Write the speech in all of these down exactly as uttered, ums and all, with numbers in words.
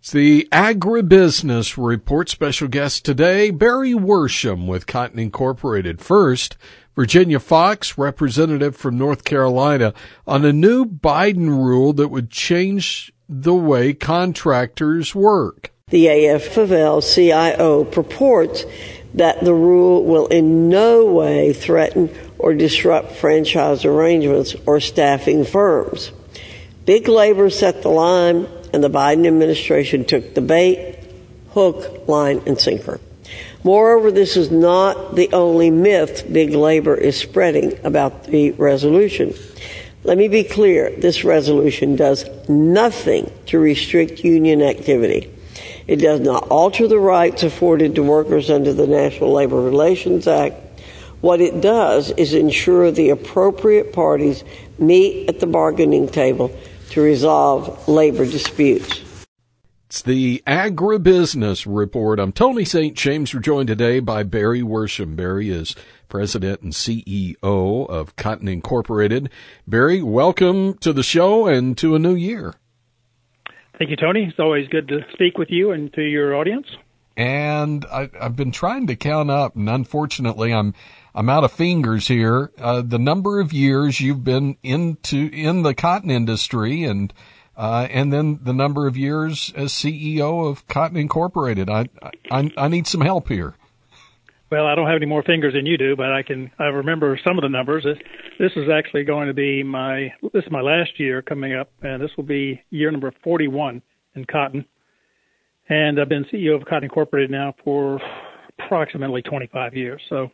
It's the Agribusiness Report. Special guest today, Barry Worsham with Cotton Incorporated. First, Virginia Fox, representative from North Carolina, on a new Biden rule that would change the way contractors work. The A F L C I O purports that the rule will in no way threaten or disrupt franchise arrangements or staffing firms. Big labor set the line, and the Biden administration took the bait, hook, line, and sinker. Moreover, this is not the only myth big labor is spreading about the resolution. Let me be clear, this resolution does nothing to restrict union activity. It does not alter the rights afforded to workers under the National Labor Relations Act. What it does is ensure the appropriate parties meet at the bargaining table to resolve labor disputes. It's the Agribusiness Report. I'm Tony Saint James. We're joined today by Barry Worsham. Barry is president and C E O of Cotton Incorporated. Barry, welcome to the show and to a new year. Thank you, Tony. It's always good to speak with you and to your audience. And I, I've been trying to count up, and unfortunately, I'm I'm out of fingers here. Uh, the number of years you've been into in the cotton industry, and uh, and then the number of years as C E O of Cotton Incorporated. I I, I need some help here. Well, I don't have any more fingers than you do, but I can I remember some of the numbers. This, this is actually going to be my this is my last year coming up, and this will be year number forty-one in cotton. And I've been C E O of Cotton Incorporated now for approximately twenty-five years. So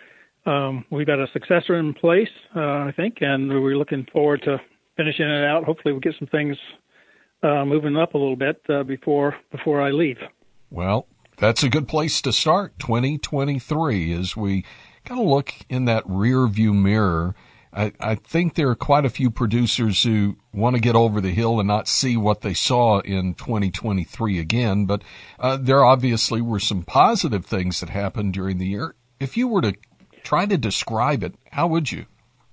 um, we've got a successor in place, uh, I think, and we're looking forward to finishing it out. Hopefully we'll get some things uh, moving up a little bit uh, before before I leave. Well, that's a good place to start, twenty twenty-three, as we kind of look in that rear view mirror. I, I think there are quite a few producers who want to get over the hill and not see what they saw in twenty twenty-three again, but uh, there obviously were some positive things that happened during the year. If you were to try to describe it, how would you?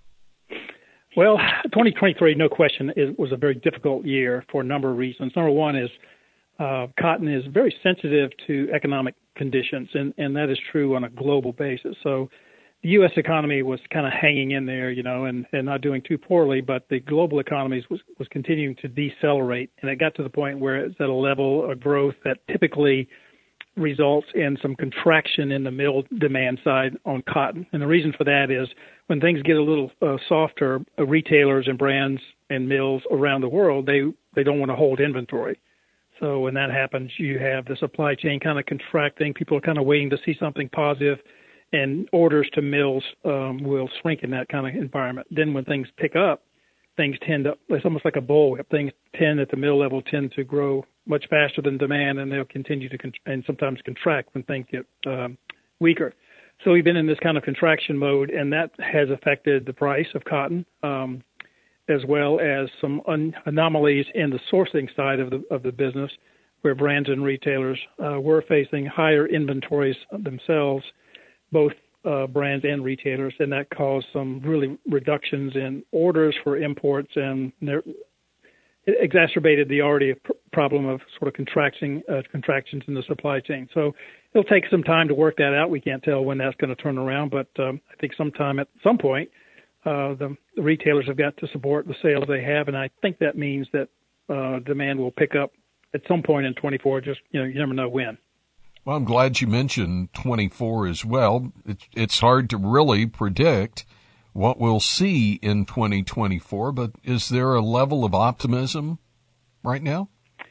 Well, twenty twenty-three, no question, is, was a very difficult year for a number of reasons. Number one is uh, cotton is very sensitive to economic conditions, and, and that is true on a global basis. So the U S economy was kind of hanging in there, you know, and, and not doing too poorly, but the global economy was, was continuing to decelerate, and it got to the point where it's at a level of growth that typically results in some contraction in the mill demand side on cotton. And the reason for that is when things get a little uh, softer, uh, retailers and brands and mills around the world, they, they don't want to hold inventory. So when that happens, you have the supply chain kind of contracting. People are kind of waiting to see something positive, and orders to mills um, will shrink in that kind of environment. Then when things pick up, things tend to, it's almost like a bullwhip. Things tend at the mill level tend to grow much faster than demand, and they'll continue to, con- and sometimes contract when things get um, weaker. So we've been in this kind of contraction mode, and that has affected the price of cotton, um, as well as some un- anomalies in the sourcing side of the of the business, where brands and retailers uh, were facing higher inventories themselves, both uh, brands and retailers, and that caused some really reductions in orders for imports, and there, it exacerbated the already pr- problem of sort of contracting, uh, contractions in the supply chain. So it'll take some time to work that out. We can't tell when that's going to turn around, but um, I think sometime at some point, uh, the, the retailers have got to support the sales they have, and I think that means that uh, demand will pick up at some point in twenty-four. Just, you know, you never know when. Well, I'm glad you mentioned twenty-four as well. It's, it's hard to really predict what we'll see in twenty twenty-four, but is there a level of optimism right now?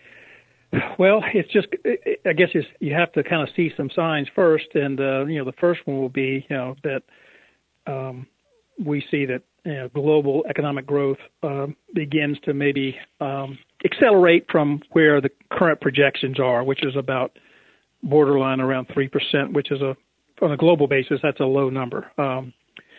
Well, it's just, I guess it's, you have to kind of see some signs first, and, uh, you know, the first one will be, you know, that um, we see that, you know, global economic growth uh, begins to maybe um, accelerate from where the current projections are, which is about borderline around three percent, which is a, on a global basis, that's a low number. Um,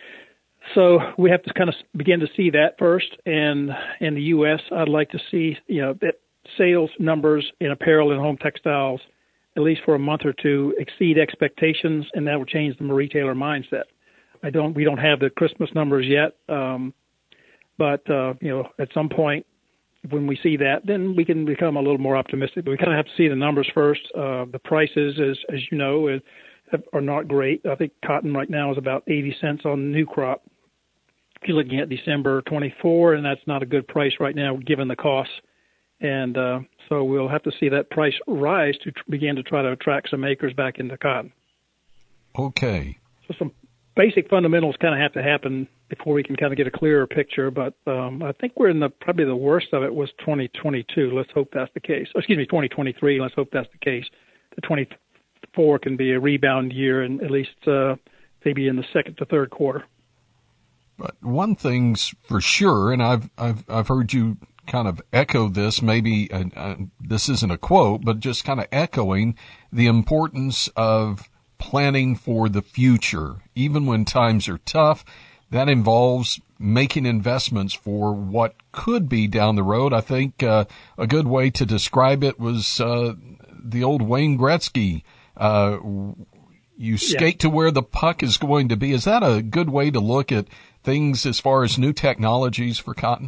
so we have to kind of begin to see that first. And in the U S, I'd like to see, you know, that sales numbers in apparel and home textiles, at least for a month or two, exceed expectations, and that will change the retailer mindset. I don't, we don't have the Christmas numbers yet, um, but, uh, you know, at some point, when we see that, then we can become a little more optimistic. But we kind of have to see the numbers first. Uh, the prices, as as you know, is, are not great. I think cotton right now is about eighty cents on new crop. If you're looking at December twenty-four, and that's not a good price right now given the costs. And uh, so we'll have to see that price rise to tr- begin to try to attract some acres back into cotton. Okay. So some basic fundamentals kind of have to happen before we can kind of get a clearer picture. But um, I think we're in the probably the worst of it was twenty twenty-two. Let's hope that's the case. Oh, excuse me, twenty twenty-three. Let's hope that's the case. The twenty-four can be a rebound year, and at least uh, maybe in the second to third quarter. But one thing's for sure, and I've I've I've heard you kind of echo this, maybe uh, uh, this isn't a quote, but just kind of echoing the importance of planning for the future. Even when times are tough, that involves making investments for what could be down the road. I think uh, a good way to describe it was uh, the old Wayne Gretzky, uh, you skate yeah. to where the puck is going to be. Is that a good way to look at things as far as new technologies for cotton?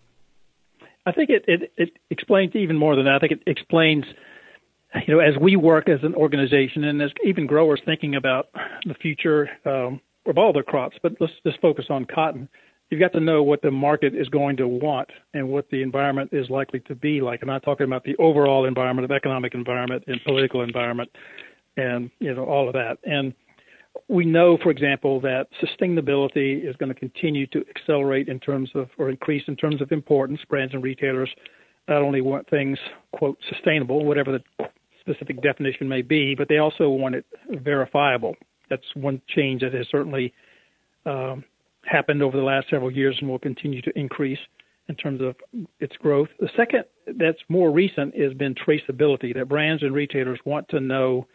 I think it, it, it explains even more than that. I think it explains, you know, as we work as an organization and as even growers thinking about the future um, of all their crops, but let's just focus on cotton. You've got to know what the market is going to want and what the environment is likely to be like. I'm not talking about the overall environment, of economic environment and political environment and, you know, all of that. And we know, for example, that sustainability is going to continue to accelerate in terms of, or increase in terms of importance. Brands and retailers not only want things, quote, sustainable, whatever the specific definition may be, but they also want it verifiable. That's one change that has certainly um, happened over the last several years and will continue to increase in terms of its growth. The second that's more recent has been traceability, that brands and retailers want to know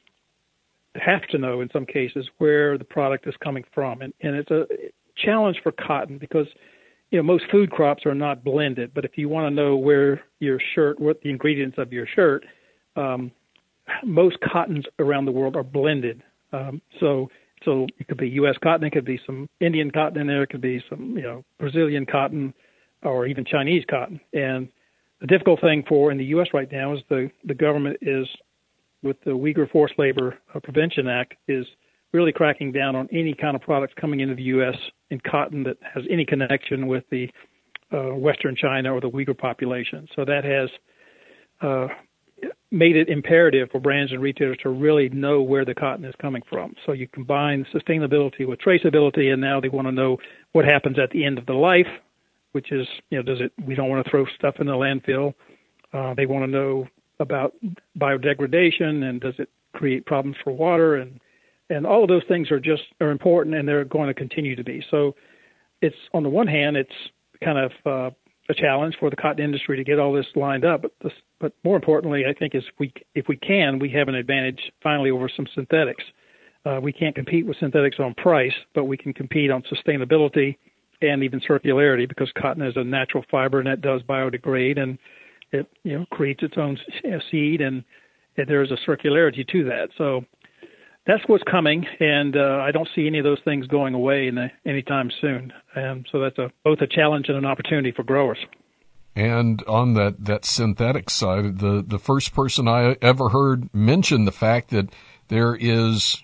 have to know in some cases where the product is coming from. And, and it's a challenge for cotton because, you know, most food crops are not blended. But if you want to know where your shirt, what the ingredients of your shirt, um, most cottons around the world are blended. Um, so so it could be U S cotton, it could be some Indian cotton in there, it could be some, you know, Brazilian cotton or even Chinese cotton. And the difficult thing for in the U S right now is the, the government is, with the Uyghur Forced Labor Prevention Act, is really cracking down on any kind of products coming into the U S in cotton that has any connection with the uh, Western China or the Uyghur population. So that has uh, made it imperative for brands and retailers to really know where the cotton is coming from. So you combine sustainability with traceability, and now they want to know what happens at the end of the life, which is, you know, does it? We don't want to throw stuff in the landfill. Uh, they want to know about biodegradation and does it create problems for water, and and all of those things are just are important, and they're going to continue to be. So it's, on the one hand, it's kind of uh, a challenge for the cotton industry to get all this lined up, but this, but more importantly, I think is we if we can, we have an advantage finally over some synthetics. Uh, we can't compete with synthetics on price, but we can compete on sustainability and even circularity, because cotton is a natural fiber and that does biodegrade, and it, you know, creates its own seed, and, and there is a circularity to that. So that's what's coming, and uh, I don't see any of those things going away in the, anytime soon. And so that's a, both a challenge and an opportunity for growers. And on that, that synthetic side, the, the first person I ever heard mention the fact that there is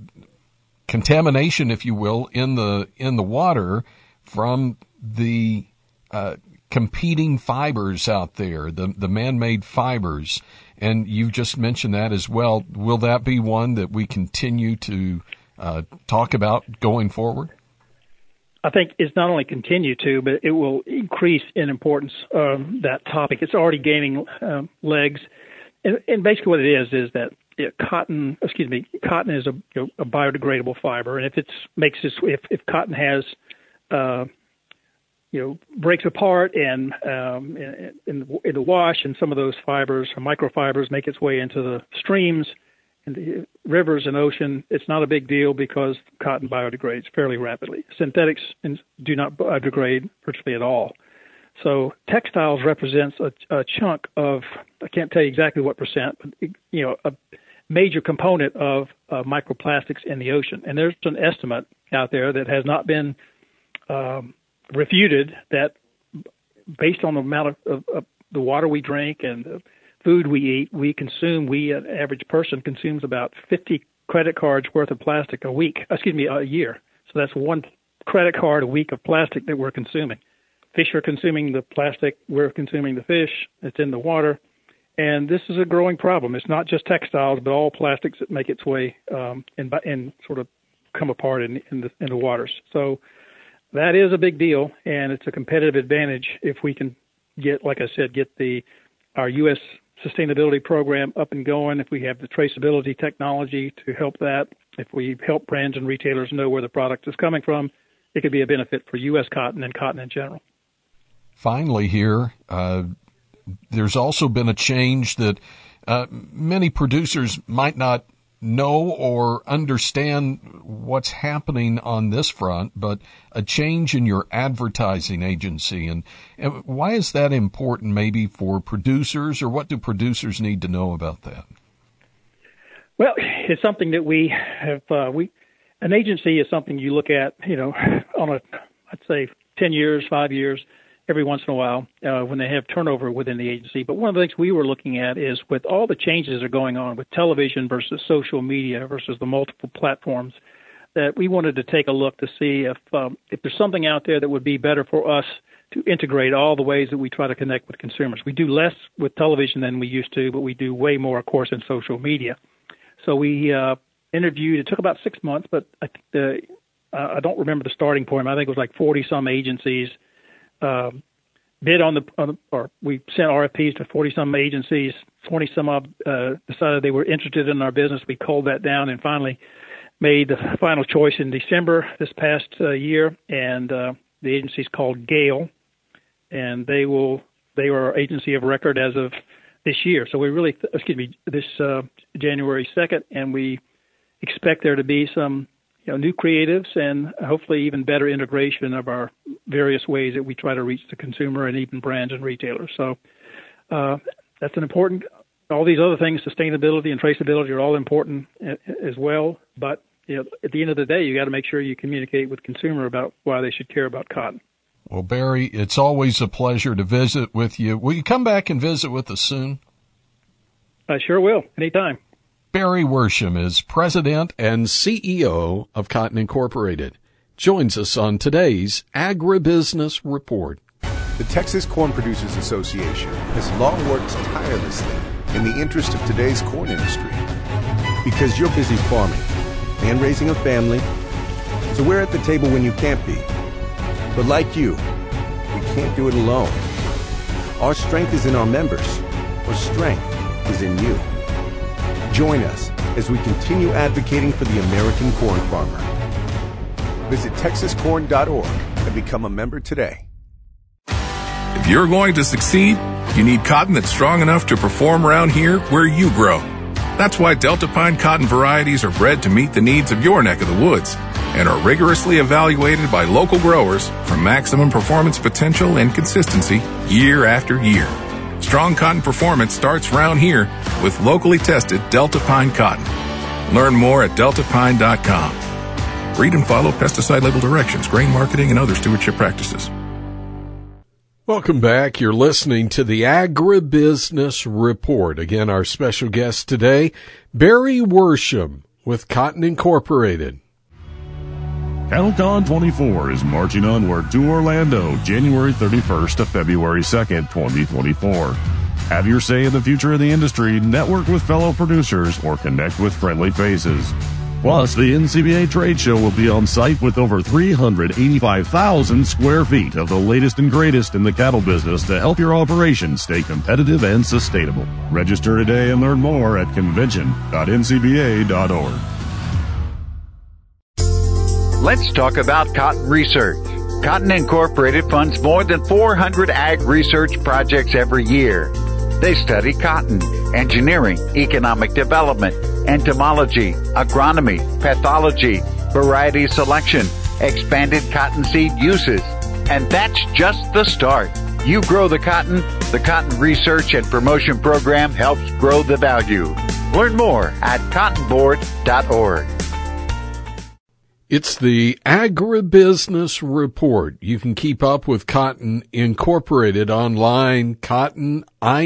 contamination, if you will, in the in the water from the uh competing fibers out there, the the man-made fibers, and you've just mentioned that as well. Will that be one that we continue to uh, talk about going forward? I think it's not only continue to, but it will increase in importance, um, that topic. It's already gaining um, legs, and, and basically what it is is that you know, cotton, excuse me, cotton is a, you know, a biodegradable fiber, and if it's makes this, if if cotton has uh, you know, breaks apart and um, in, in, the, in the wash, and some of those fibers, or microfibers, make its way into the streams and the rivers and ocean. It's not a big deal because cotton biodegrades fairly rapidly. Synthetics do not biodegrade virtually at all. So textiles represents a, a chunk of, I can't tell you exactly what percent, but, you know, a major component of uh, microplastics in the ocean. And there's an estimate out there that has not been um, refuted that based on the amount of, of, of the water we drink and the food we eat, we consume, we, an average person, consumes about fifty credit cards worth of plastic a week, excuse me, a year. So that's one credit card a week of plastic that we're consuming. Fish are consuming the plastic, we're consuming the fish, it's in the water. And this is a growing problem. It's not just textiles, but all plastics that make its way um, and, and sort of come apart in, in, the, in the waters. So that is a big deal, and it's a competitive advantage if we can get, like I said, get the our U S sustainability program up and going, if we have the traceability technology to help that, if we help brands and retailers know where the product is coming from, it could be a benefit for U S cotton and cotton in general. Finally here, uh, there's also been a change that uh, many producers might not know or understand what's happening on this front, but a change in your advertising agency. And, and why is that important maybe for producers, or what do producers need to know about that? Well, it's something that we have, uh, we, an agency is something you look at, you know, on a, I'd say ten years, five years, every once in a while, uh, when they have turnover within the agency. But one of the things we were looking at is with all the changes that are going on with television versus social media versus the multiple platforms, that we wanted to take a look to see if um, if there's something out there that would be better for us to integrate all the ways that we try to connect with consumers. We do less with television than we used to, but we do way more, of course, in social media. So we uh, interviewed, it took about six months, but I, think the, uh, I don't remember the starting point. I think it was like forty-some agencies Uh, bid on the, on the, or we sent R F Ps to forty-some agencies, twenty-some odd uh, decided they were interested in our business. We culled that down and finally made the final choice in December this past uh, year, and uh, the agency's called Gale, and they will, they are our agency of record as of this year. So we really, excuse me, this uh, January second, and we expect there to be some You know, new creatives and hopefully even better integration of our various ways that we try to reach the consumer and even brands and retailers. So uh, that's an important, all these other things, sustainability and traceability are all important as well. But you know, at the end of the day, you got to make sure you communicate with the consumer about why they should care about cotton. Well, Barry, it's always a pleasure to visit with you. Will you come back and visit with us soon? I sure will, anytime. Barry Worsham is president and C E O of Cotton Incorporated. Joins us on today's Agribusiness Report. The Texas Corn Producers Association has long worked tirelessly in the interest of today's corn industry. Because you're busy farming and raising a family, so we're at the table when you can't be. But like you, we can't do it alone. Our strength is in our members. Our strength is in you. Join us as we continue advocating for the American corn farmer. Visit texas corn dot org and become a member today. If you're going to succeed, you need cotton that's strong enough to perform around here where you grow. That's why Delta Pine cotton varieties are bred to meet the needs of your neck of the woods and are rigorously evaluated by local growers for maximum performance potential and consistency year after year. Strong cotton performance starts around here with locally tested Delta Pine cotton. Learn more at delta pine dot com. Read and follow pesticide label directions, grain marketing, and other stewardship practices. Welcome back. You're listening to the Agribusiness Report. Again, our special guest today, Barry Worsham with Cotton Incorporated. CattleCon twenty-four is marching onward to Orlando, January thirty-first to February second, twenty twenty-four. Have your say in the future of the industry, network with fellow producers, or connect with friendly faces. Plus, the N C B A trade show will be on site with over three hundred eighty-five thousand square feet of the latest and greatest in the cattle business to help your operation stay competitive and sustainable. Register today and learn more at convention dot n c b a dot org. Let's talk about cotton research. Cotton Incorporated funds more than four hundred ag research projects every year. They study cotton, engineering, economic development, entomology, agronomy, pathology, variety selection, expanded cottonseed uses. And that's just the start. You grow the cotton, the Cotton Research and Promotion Program helps grow the value. Learn more at cotton board dot org. It's the Agribusiness Report. You can keep up with Cotton Incorporated online, cotton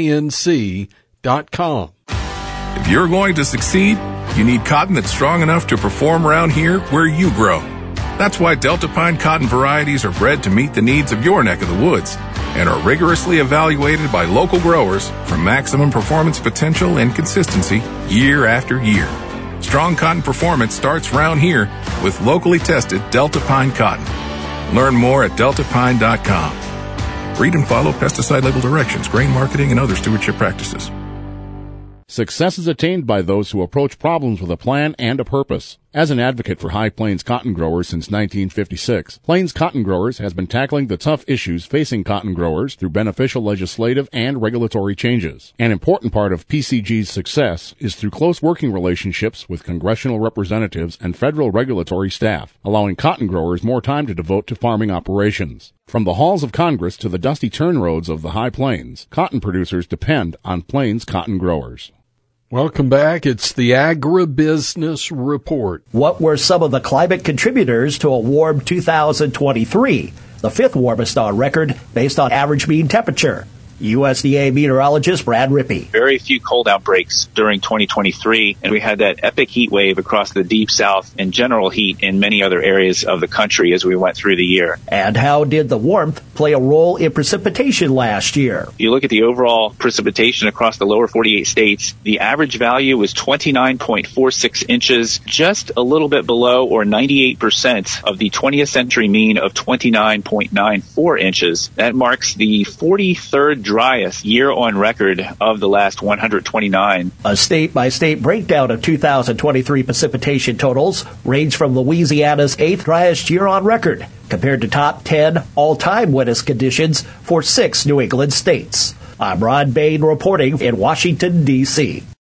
inc dot com. If you're going to succeed, you need cotton that's strong enough to perform around here where you grow. That's why Delta Pine cotton varieties are bred to meet the needs of your neck of the woods and are rigorously evaluated by local growers for maximum performance potential and consistency year after year. Strong cotton performance starts round here with locally tested Delta Pine cotton. Learn more at delta pine dot com. Read and follow pesticide label directions, grain marketing, and other stewardship practices. Success is attained by those who approach problems with a plan and a purpose. As an advocate for High Plains cotton growers since nineteen fifty-six, Plains Cotton Growers has been tackling the tough issues facing cotton growers through beneficial legislative and regulatory changes. An important part of P C G's success is through close working relationships with congressional representatives and federal regulatory staff, allowing cotton growers more time to devote to farming operations. From the halls of Congress to the dusty turn roads of the High Plains, cotton producers depend on Plains Cotton Growers. Welcome back. It's the Agribusiness Report. What were some of the climate contributors to a warm two thousand twenty-three, the fifth warmest on record based on average mean temperature? U S D A meteorologist Brad Rippey. Very few cold outbreaks during twenty twenty-three, and we had that epic heat wave across the deep south and general heat in many other areas of the country as we went through the year. And how did the warmth play a role in precipitation last year? If you look at the overall precipitation across the lower forty-eight states, the average value was twenty-nine point four six inches, just a little bit below or ninety-eight percent of the twentieth century mean of twenty-nine point nine four inches. That marks the forty-third driest year on record of the last one hundred twenty-nine. A state-by-state breakdown of two thousand twenty-three precipitation totals range from Louisiana's eighth driest year on record compared to top ten all-time wettest conditions for six New England states. I'm Ron Bain reporting in Washington, D C